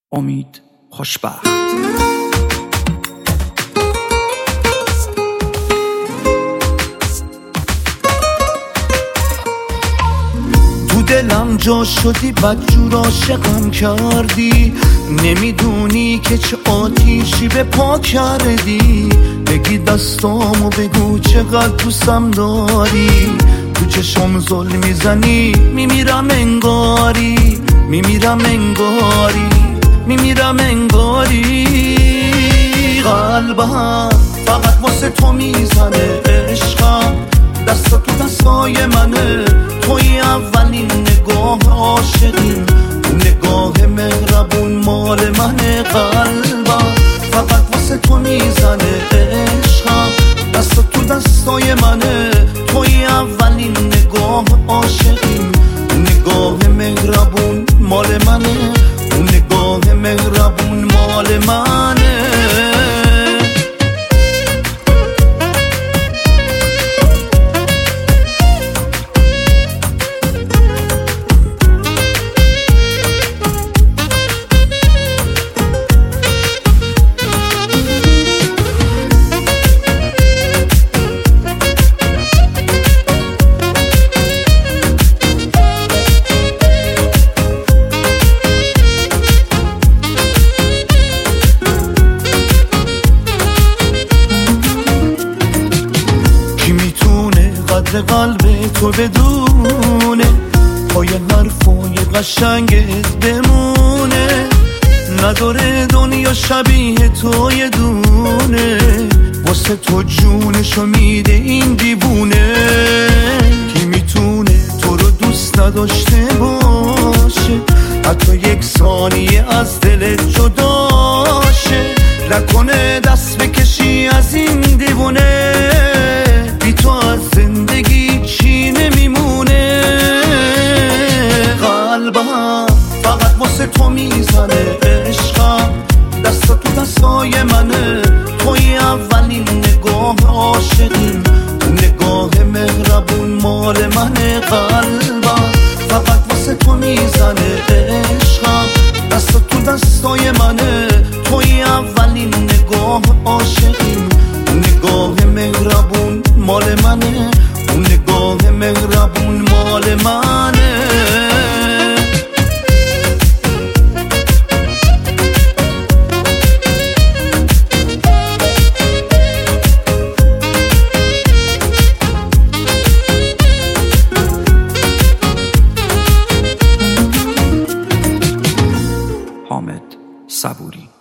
امید خوشبخت. تو دلم جا شدی، بدجور عاشقم کردی، نمیدونی که چه آتیشی به پا کردی. بگی دستامو بگو چقدر دوستم داری، تو چشم زل میزنی میمیرم انگاری، میمیرم انگاری، میمیرم انگاری. قلبم فقط واسه تو میزنه، عشقم دست تو دستای منه. توی اولین نگاه عاشقیم، اون نگاه مهربون مال منه. قلبم فقط واسه تو میزنه، عشقم دست تو دستای منه. توی اولین نگاه عاشقیم، اون نگاه مهربون مال منه، اون نگاه مهربون مال منه. قدر قلب تو بدونه، پای حرفای قشنگت بمونه. نداره دنیا شبیه تو یه دونه، واسه تو جونشو میده این دیوونه. کی میتونه تو رو دوست نداشته باشه، حتی یک ثانیه از دلت جداشه. نکنه دست بکشی از این دیوونه، بی تو از زندگی چی نمیمونه. قلبم فقط واسه تو میزنه، عشقم دست تو دستای منه. توی اولین نگاه عاشقیم، اون نگاه مهربون مال منه. قلبم فقط واسه تو میزنه، عشقم دست تو دستای منه. توی اولین نگاه عاشقیم، اون نگاه مهربون مال منه، اون نگاه مهربون مال منه. حامد صبوری.